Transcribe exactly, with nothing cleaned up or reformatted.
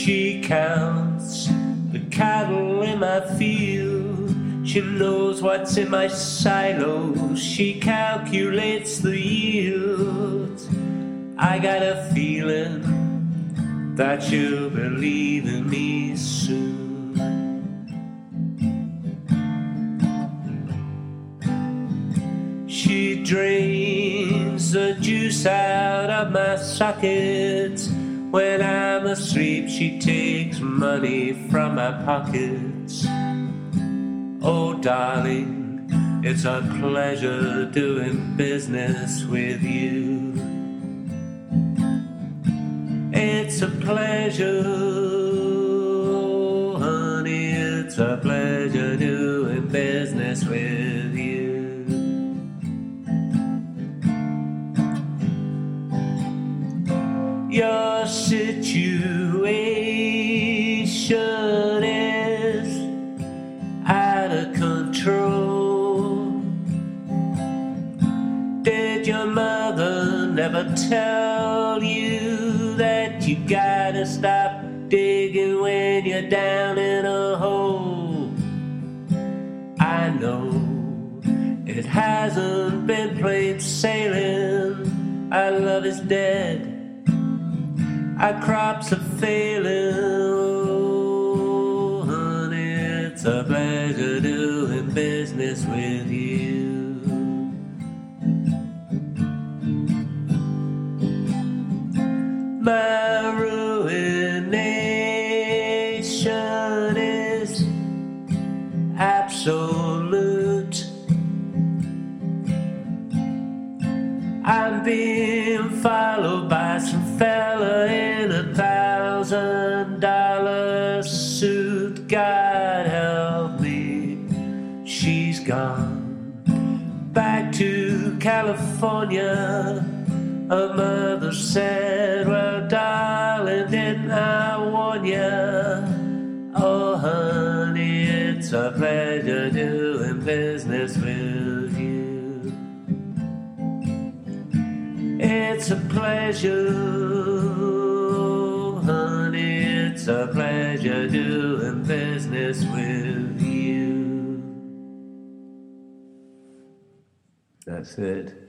She counts the cattle in my field. She knows what's in my silos. She calculates the yield. I got a feeling that she'll be leaving me soon. She drains the juice out of my sockets. When I'm asleep, she takes money from my pockets. Oh, darling, it's a pleasure doing business with you. It's a pleasure, oh, honey, it's a pleasure doing business with you. Your situation is out of control. Did your mother never tell you that you gotta stop digging when you're down in a hole? I know it hasn't been plain sailing. Our love is dead. Our crops are failing. Oh, honey, it's a pleasure doing business with you. My ruination is absolute. I'm being followed by some fella in a thousand dollar suit. God help me, she's gone back to California. Her mother said, well, darling, didn't I warn ya? Oh, honey, it's a pleasure doing business with you. It's a pleasure, honey, it's a pleasure doing business with you. That's it.